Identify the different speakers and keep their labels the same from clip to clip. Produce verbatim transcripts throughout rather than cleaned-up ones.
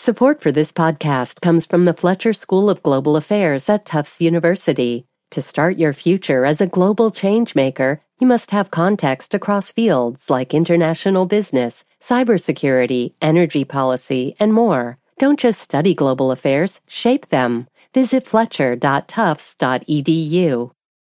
Speaker 1: Support for this podcast comes from the Fletcher School of Global Affairs at Tufts University. To start your future as a global changemaker, you must have context across fields like international business, cybersecurity, energy policy, and more. Don't just study global affairs, shape them. Visit fletcher dot tufts dot e d u.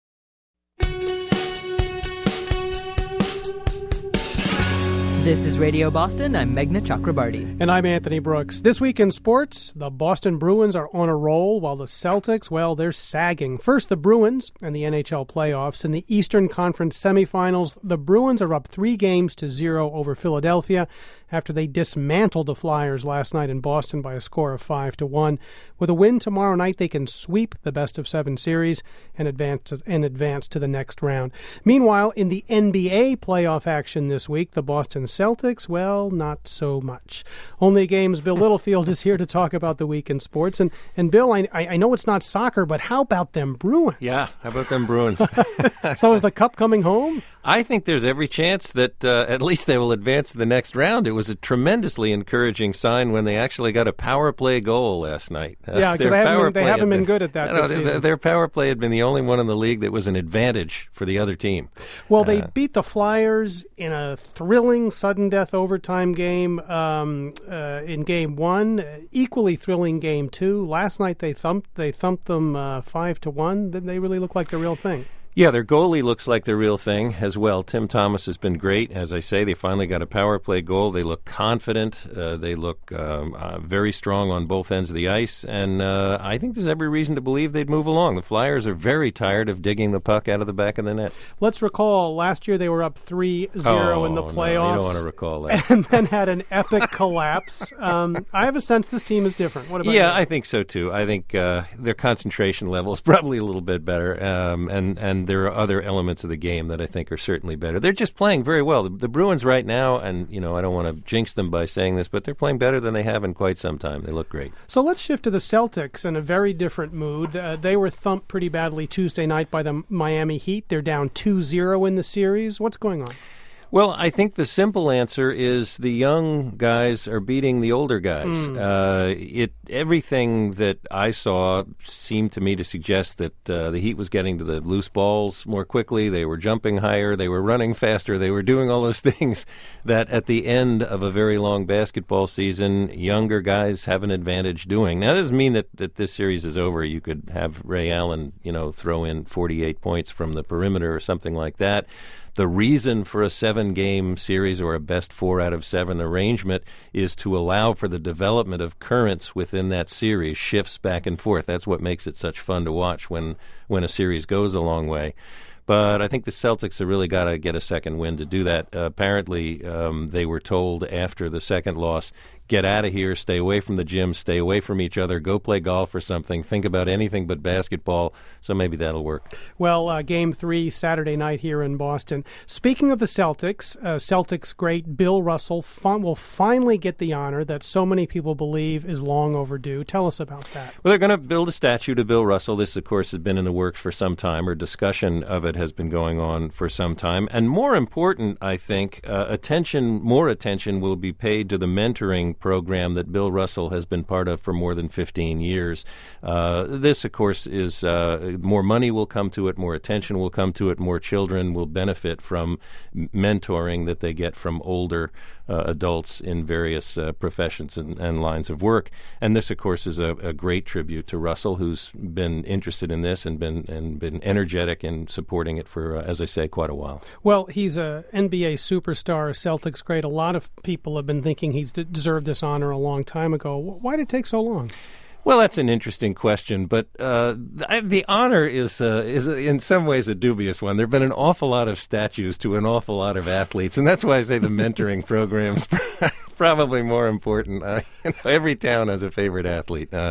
Speaker 2: This is Radio Boston. I'm Meghna Chakrabarty.
Speaker 3: And I'm Anthony Brooks. This week in sports, the Boston Bruins are on a roll, while the Celtics, well, they're sagging. First, the Bruins and the N H L playoffs. In the Eastern Conference semifinals, the Bruins are up three games to zero over Philadelphia after they dismantled the Flyers last night in Boston by a score of five to one. With a win tomorrow night, they can sweep the best-of-seven series and advance to, and advance to the next round. Meanwhile, in the N B A playoff action this week, the Boston Celtics, well, not so much. Only Games Bill Littlefield is here to talk about the week in sports. And, and Bill, I, I know it's not soccer, but how about them Bruins?
Speaker 4: Yeah, how about them Bruins?
Speaker 3: So is the cup coming home?
Speaker 4: I think there's every chance that uh, at least they will advance to the next round. It was a tremendously encouraging sign when they actually got a power play goal last night. Uh,
Speaker 3: yeah, because they haven't, been, they haven't been, been good at that
Speaker 4: no,
Speaker 3: this season.
Speaker 4: Their power play had been the only one in the league that was an advantage for the other team.
Speaker 3: Well, they
Speaker 4: uh,
Speaker 3: beat the Flyers in a thrilling sudden death overtime game um, uh, in game one. Equally thrilling game two. Last night they thumped they thumped them uh, five to one. They really look like the real thing.
Speaker 4: Yeah, their goalie looks like the real thing as well. Tim Thomas has been great. As I say, they finally got a power play goal. They look confident. Uh, they look um, uh, very strong on both ends of the ice. And uh, I think there's every reason to believe they'd move along. The Flyers are very tired of digging the puck out of the back of the net.
Speaker 3: Let's recall, last year they were up three zero
Speaker 4: oh,
Speaker 3: in the playoffs.
Speaker 4: No, you don't want to recall that.
Speaker 3: And then had an epic collapse. Um, I have a sense this team is different. What about
Speaker 4: Yeah,
Speaker 3: you?
Speaker 4: I think so, too. I think uh, their concentration level is probably a little bit better. Um, and, and there are other elements of the game that I think are certainly better. They're just playing very well. The, the Bruins right now, and you know, I don't want to jinx them by saying this, but they're playing better than they have in quite some time. They look great.
Speaker 3: So let's shift to the Celtics in a very different mood. Uh, they were thumped pretty badly Tuesday night by the Miami Heat. They're down two zero in the series. What's going on?
Speaker 4: Well, I think the simple answer is the young guys are beating the older guys. Mm. Uh, it everything that I saw seemed to me to suggest that uh, the Heat was getting to the loose balls more quickly. They were jumping higher. They were running faster. They were doing all those things that at the end of a very long basketball season, younger guys have an advantage doing. Now, that doesn't mean that, that this series is over. You could have Ray Allen, you know, throw in forty-eight points from the perimeter or something like that. The reason for a seven-game series or a best four out of seven arrangement is to allow for the development of currents within that series, shifts back and forth. That's what makes it such fun to watch when, when a series goes a long way. But I think the Celtics have really got to get a second win to do that. Uh, apparently, um, they were told after the second loss, get out of here, stay away from the gym, stay away from each other, go play golf or something, think about anything but basketball, so maybe that'll work.
Speaker 3: Well, uh, game three, Saturday night here in Boston. Speaking of the Celtics, uh, Celtics great Bill Russell fun- will finally get the honor that so many people believe is long overdue. Tell us about that.
Speaker 4: Well, they're going to build a statue to Bill Russell. This, of course, has been in the works for some time, or discussion of it has been going on for some time. And more important, I think, uh, attention, more attention will be paid to the mentoring program that Bill Russell has been part of for more than fifteen years. Uh, this, of course, is uh, more money will come to it, more attention will come to it, more children will benefit from mentoring that they get from older uh, adults in various uh, professions and, and lines of work. And this, of course, is a, a great tribute to Russell, who's been interested in this and been and been energetic in supporting it for, uh, as I say, quite a while.
Speaker 3: Well, he's a N B A superstar, a Celtics great. A lot of people have been thinking he's d- deserved this honor a long time ago. Why did it take so long?
Speaker 4: Well, that's an interesting question, but uh, the, the honor is uh, is in some ways a dubious one. There have been an awful lot of statues to an awful lot of athletes, and that's why I say the mentoring program's probably more important. Uh, you know, every town has a favorite athlete. Uh,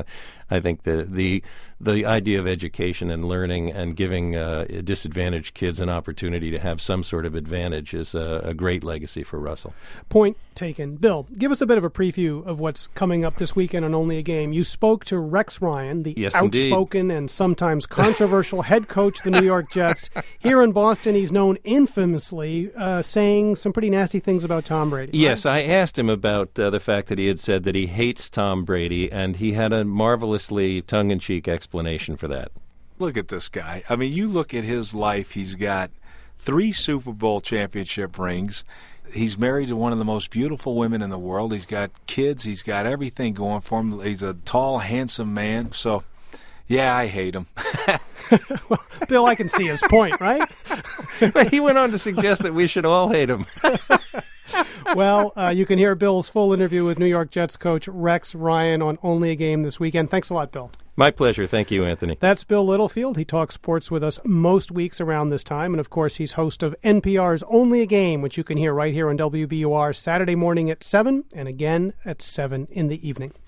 Speaker 4: I think the the the idea of education and learning and giving uh, disadvantaged kids an opportunity to have some sort of advantage is a, a great legacy for Russell.
Speaker 3: Point taken. Bill, give us a bit of a preview of what's coming up this weekend on Only a Game. You spoke to Rex Ryan, the
Speaker 4: yes,
Speaker 3: outspoken
Speaker 4: indeed.
Speaker 3: and sometimes controversial head coach of the New York Jets. Here in Boston, he's known infamously uh, saying some pretty nasty things about Tom Brady.
Speaker 4: Yes,
Speaker 3: right?
Speaker 4: I asked him about uh, the fact that he had said that he hates Tom Brady, and he had a marvelously tongue-in-cheek explanation for that.
Speaker 5: Look at this guy. I mean, you look at his life. He's got three Super Bowl championship rings. He's married to one of the most beautiful women in the world. He's got kids. He's got everything going for him. He's a tall, handsome man. So, yeah, I hate him.
Speaker 3: Well, Bill, I can see his point, right?
Speaker 4: He went on to suggest that we should all hate him.
Speaker 3: Well, uh, you can hear Bill's full interview with New York Jets coach Rex Ryan on Only a Game this weekend. Thanks a lot, Bill.
Speaker 4: My pleasure. Thank you, Anthony.
Speaker 3: That's Bill Littlefield. He talks sports with us most weeks around this time. And, of course, he's host of N P R's Only a Game, which you can hear right here on W B U R Saturday morning at seven and again at seven in the evening.